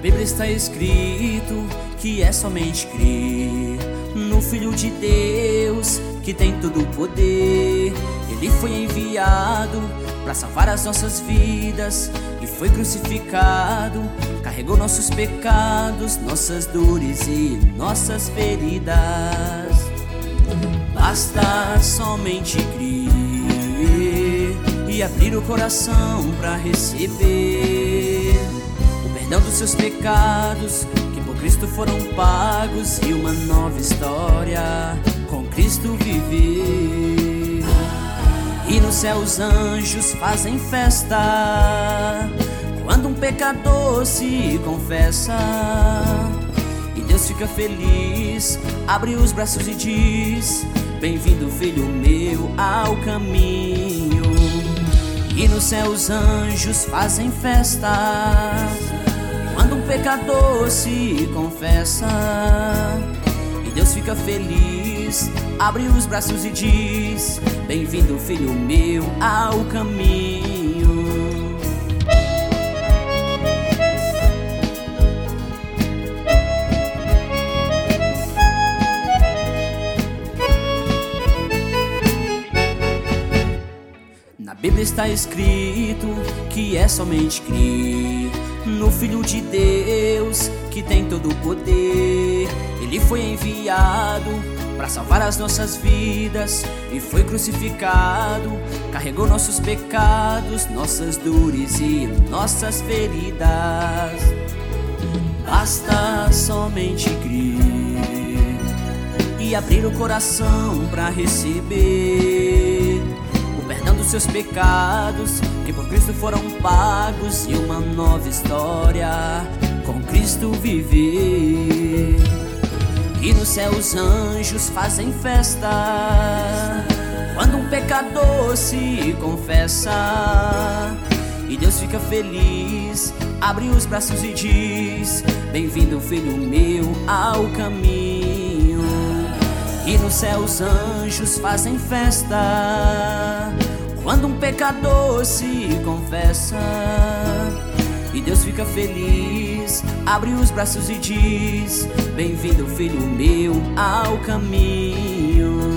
Bíblia está escrito que é somente crer no Filho de Deus, que tem todo o poder. Ele foi enviado para salvar as nossas vidas e foi crucificado, carregou nossos pecados, nossas dores e nossas feridas. Basta somente crer e abrir o coração para receber o perdão dos seus pecados, que por Cristo foram pagos, e uma nova história com Cristo viver. E no céu os anjos fazem festa quando um pecador se confessa, e Deus fica feliz, abre os braços e diz: bem-vindo, filho meu, ao caminho. E no céu os anjos fazem festa quando um pecador se confessa, e Deus fica feliz, abre os braços e diz: bem-vindo, filho meu, ao caminho. Na Bíblia está escrito que é somente crer no Filho de Deus, que tem todo o poder. Ele foi enviado para salvar as nossas vidas e foi crucificado, carregou nossos pecados, nossas dores e nossas feridas. Basta somente crer e abrir o coração para receber o perdão dos seus pecados, que por Cristo foram pagos, e uma nova história com Cristo viver. E no céu os anjos fazem festa quando um pecador se confessa, e Deus fica feliz, abre os braços e diz: bem-vindo, filho meu, ao caminho. E no céu os anjos fazem festa quando um pecador se confessa, e Deus fica feliz, abre os braços e diz: bem-vindo, filho meu, ao caminho.